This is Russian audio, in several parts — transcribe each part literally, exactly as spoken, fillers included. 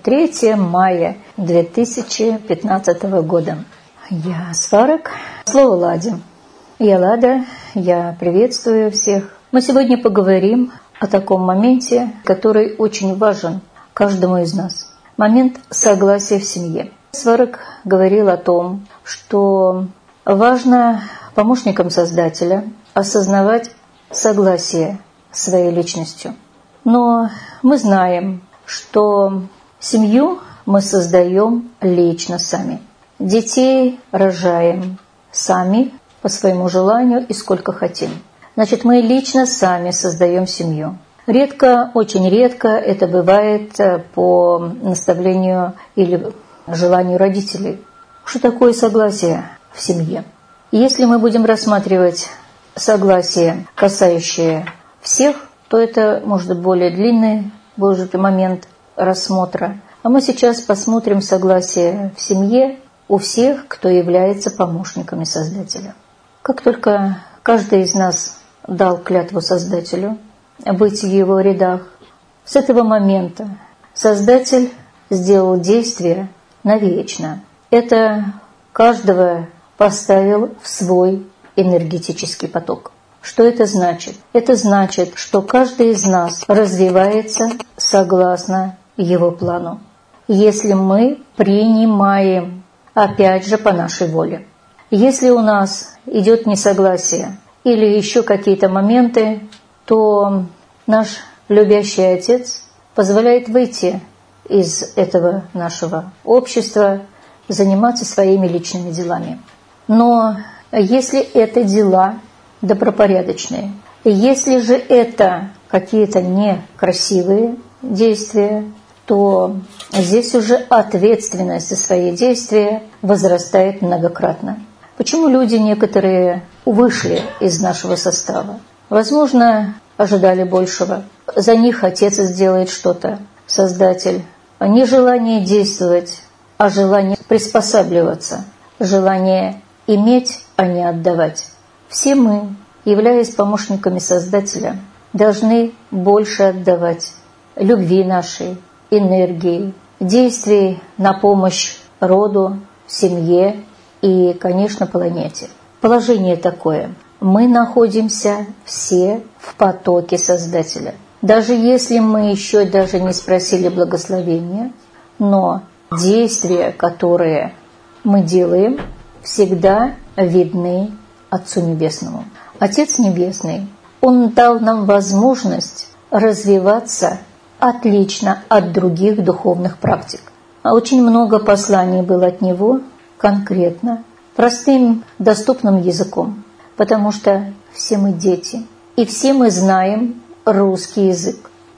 третье мая две тысячи пятнадцатого года. Я Сварог, слово Ладе. Я Лада, я приветствую всех. Мы сегодня поговорим о таком моменте, который очень важен каждому из нас. Момент согласия в семье. Сварог говорил о том, что важно помощникам Создателя осознавать согласие своей личностью. Но мы знаем, что семью мы создаем лично сами. Детей рожаем сами по своему желанию и сколько хотим. Значит, мы лично сами создаем семью. Редко, очень редко это бывает по наставлению или желанию родителей. Что такое согласие в семье? Если мы будем рассматривать согласие, касающее всех, то это может быть более длинный будет момент рассмотра. А мы сейчас посмотрим согласие в семье у всех, кто является помощниками Создателя. Как только каждый из нас дал клятву Создателю быть в его рядах, с этого момента Создатель сделал действие навечно. Это каждого поставил в свой энергетический поток. Что это значит? Это значит, что каждый из нас развивается согласно его плану, если мы принимаем, опять же, по нашей воле. Если у нас идет несогласие или еще какие-то моменты, то наш любящий Отец позволяет выйти из этого нашего общества, заниматься своими личными делами. Но если это дела добропорядочные, если же это какие-то некрасивые действия, то здесь уже ответственность за свои действия возрастает многократно. Почему люди некоторые вышли из нашего состава? Возможно, ожидали большего. За них Отец сделает что-то, Создатель. Не желание действовать, а желание приспосабливаться, желание иметь, а не отдавать. Все мы, являясь помощниками Создателя, должны больше отдавать любви нашей, энергии, действий на помощь роду, семье и, конечно, планете. Положение такое. Мы находимся все в потоке Создателя. Даже если мы еще даже не спросили благословения, но действия, которые мы делаем, всегда видны Отцу Небесному. Отец Небесный, Он дал нам возможность развиваться отлично от других духовных практик. А очень много посланий было от Него конкретно, простым, доступным языком, потому что все мы дети, и все мы знаем русский язык.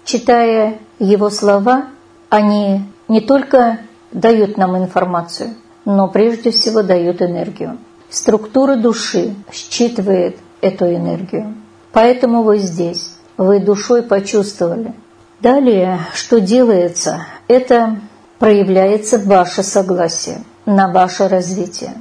Читая Его слова, они не только дают нам информацию, но прежде всего дают энергию. Структура души считывает эту энергию. Поэтому вы здесь, вы душой почувствовали. Далее, что делается, это проявляется ваше согласие на ваше развитие.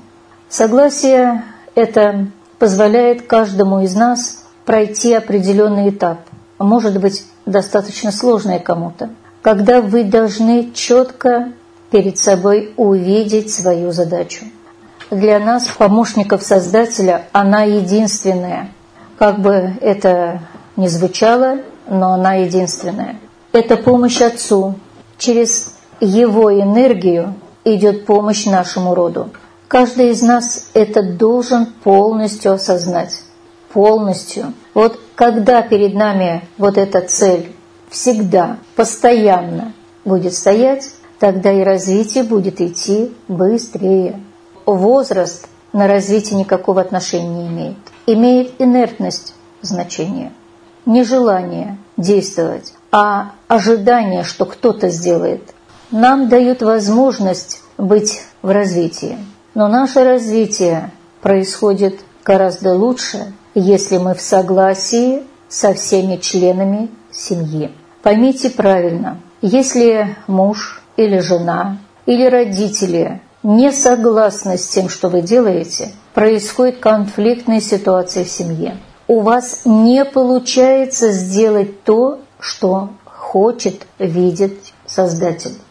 Согласие это позволяет каждому из нас пройти определенный этап. Может быть, достаточно сложный кому-то, когда вы должны четко перед собой увидеть свою задачу. Для нас, помощников Создателя, она единственная. Как бы это ни звучало, но она единственная. Это помощь Отцу. Через Его энергию идет помощь нашему роду. Каждый из нас это должен полностью осознать. Полностью. Вот когда перед нами вот эта цель всегда, постоянно будет стоять, тогда и развитие будет идти быстрее. Возраст на развитие никакого отношения не имеет. Имеет инертность значение. Нежелание действовать, а ожидание, что кто-то сделает, нам дают возможность быть в развитии. Но наше развитие происходит гораздо лучше, если мы в согласии со всеми членами семьи. Поймите правильно, если муж или жена или родители не согласны с тем, что вы делаете, происходит конфликтная ситуация в семье. У вас не получается сделать то, что хочет видеть Создатель.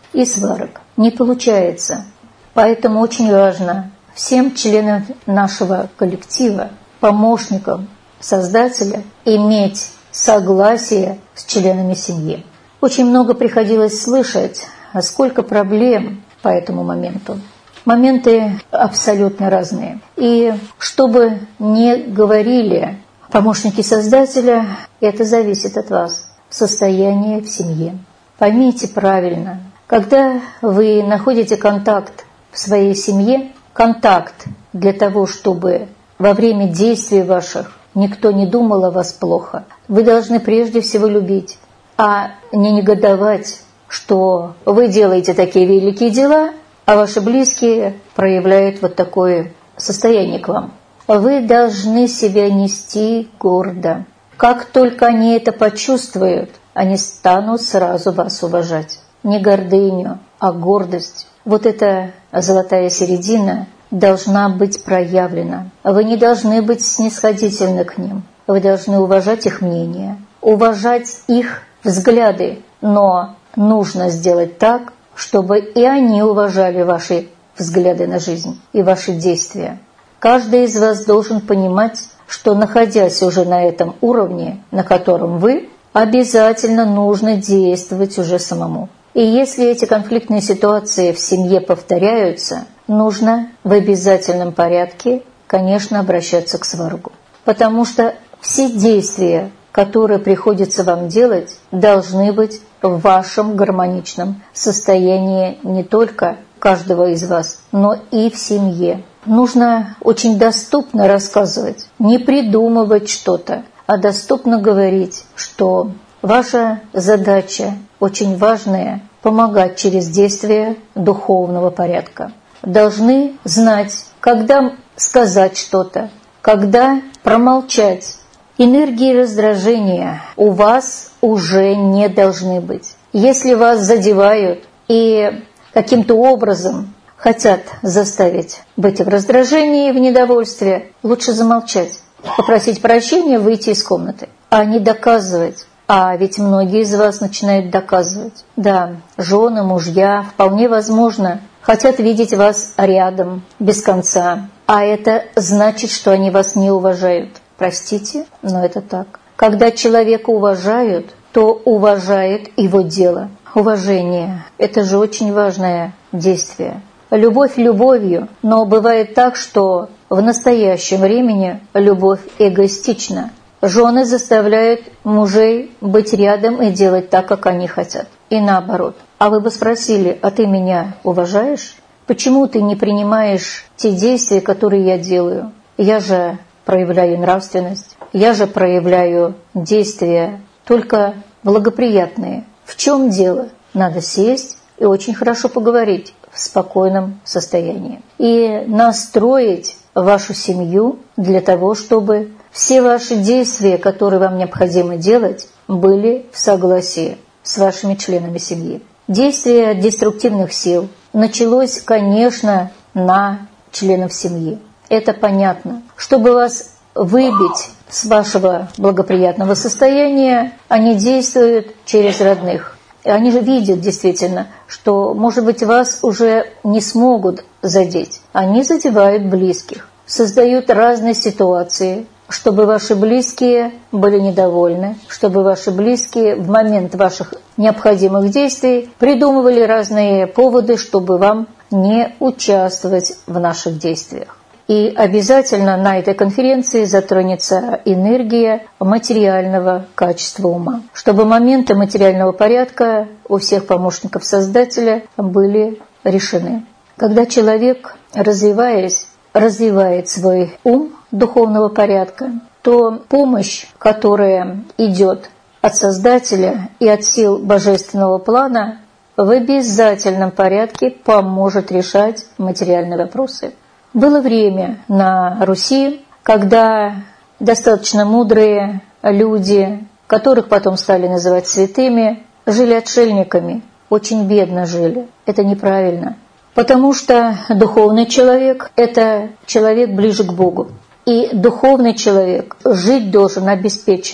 и сварок. Не получается. Поэтому очень важно всем членам нашего коллектива, помощникам Создателя, иметь согласие с членами семьи. Очень много приходилось слышать, а сколько проблем по этому моменту. Моменты абсолютно разные. И что бы ни говорили помощники Создателя, это зависит от вас. Состояние в семье. Поймите правильно, когда вы находите контакт в своей семье, контакт для того, чтобы во время действий ваших никто не думал о вас плохо, вы должны прежде всего любить, а не негодовать, что вы делаете такие великие дела, а ваши близкие проявляют вот такое состояние к вам. Вы должны себя нести гордо. Как только они это почувствуют, они станут сразу вас уважать. Не гордыню, а гордость. Вот эта золотая середина должна быть проявлена. Вы не должны быть снисходительны к ним. Вы должны уважать их мнение, уважать их взгляды, но нужно сделать так, чтобы и они уважали ваши взгляды на жизнь и ваши действия. Каждый из вас должен понимать, что, находясь уже на этом уровне, на котором вы, обязательно нужно действовать уже самому. И если эти конфликтные ситуации в семье повторяются, нужно в обязательном порядке, конечно, обращаться к сваргу. Потому что все действия, которые приходится вам делать, должны быть в вашем гармоничном состоянии не только каждого из вас, но и в семье. Нужно очень доступно рассказывать, не придумывать что-то, а доступно говорить, что ваша задача очень важная – помогать через действие духовного порядка. Должны знать, когда сказать что-то, когда промолчать. Энергии раздражения у вас уже не должны быть. Если вас задевают и каким-то образом хотят заставить быть в раздражении и в недовольстве, лучше замолчать, попросить прощения, выйти из комнаты, а не доказывать. А ведь многие из вас начинают доказывать. Да, жены, мужья, вполне возможно, хотят видеть вас рядом, без конца. А это значит, что они вас не уважают. Простите, но это так. Когда человека уважают, то уважает его дело. Уважение – это же очень важное действие. Любовь любовью, но бывает так, что в настоящем времени любовь эгоистична. Жены заставляют мужей быть рядом и делать так, как они хотят. И наоборот. А вы бы спросили, а ты меня уважаешь? Почему ты не принимаешь те действия, которые я делаю? Я же проявляю нравственность, я же проявляю действия только благоприятные. В чем дело? Надо сесть и очень хорошо поговорить в спокойном состоянии. И настроить вашу семью для того, чтобы все ваши действия, которые вам необходимо делать, были в согласии с вашими членами семьи. Действие деструктивных сил началось, конечно, на членов семьи. Это понятно. Чтобы вас выбить с вашего благоприятного состояния, они действуют через родных. И они же видят действительно, что, может быть, вас уже не смогут задеть. Они задевают близких, создают разные ситуации, чтобы ваши близкие были недовольны, чтобы ваши близкие в момент ваших необходимых действий придумывали разные поводы, чтобы вам не участвовать в наших действиях. И обязательно на этой конференции затронется энергия материального качества ума, чтобы моменты материального порядка у всех помощников Создателя были решены. Когда человек, развиваясь, развивает свой ум духовного порядка, то помощь, которая идет от Создателя и от сил божественного плана, в обязательном порядке поможет решать материальные вопросы. Было время на Руси, когда достаточно мудрые люди, которых потом стали называть святыми, жили отшельниками, очень бедно жили. Это неправильно, потому что духовный человек – это человек ближе к Богу. И духовный человек жить должен обеспеченно.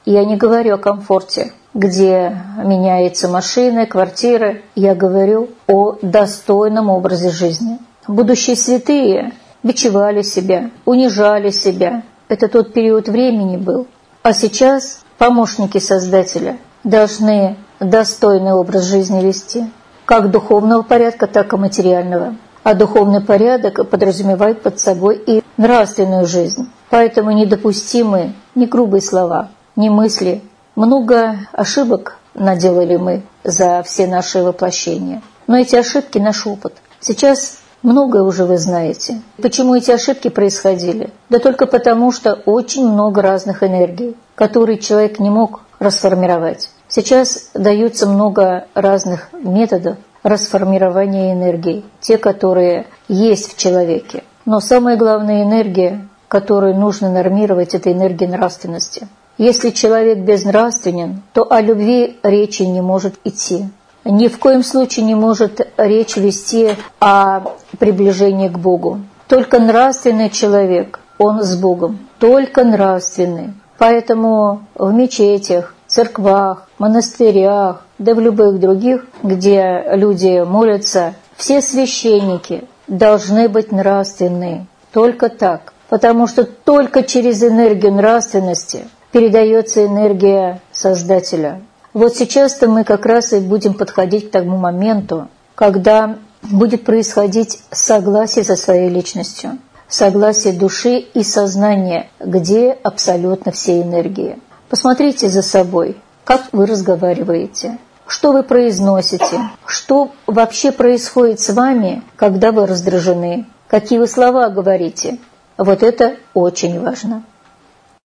Я не говорю о комфорте, где меняются машины, квартиры. Я говорю о достойном образе жизни. Будущие святые бичевали себя, унижали себя. Это тот период времени был. А сейчас помощники Создателя должны достойный образ жизни вести, как духовного порядка, так и материального. А духовный порядок подразумевает под собой и нравственную жизнь. Поэтому недопустимы ни грубые слова, ни мысли. Много ошибок наделали мы за все наши воплощения. Но эти ошибки – наш опыт. Сейчас многое уже вы знаете. Почему эти ошибки происходили? Да только потому, что очень много разных энергий, которые человек не мог расформировать. Сейчас даются много разных методов расформирования энергии, те, которые есть в человеке. Но самая главная энергия, которую нужно нормировать, это энергия нравственности. Если человек безнравственен, то о любви речи не может идти. Ни в коем случае не может речь вести о приближении к Богу. Только нравственный человек, он с Богом. Только нравственный. Поэтому в мечетях, церквах, монастырях, да в любых других, где люди молятся, все священники должны быть нравственные. Только так. Потому что только через энергию нравственности передается энергия Создателя. Вот сейчас-то мы как раз и будем подходить к тому моменту, когда будет происходить согласие со своей личностью, согласие души и сознания, где абсолютно все энергии. Посмотрите за собой, как вы разговариваете, что вы произносите, что вообще происходит с вами, когда вы раздражены, какие вы слова говорите. Вот это очень важно.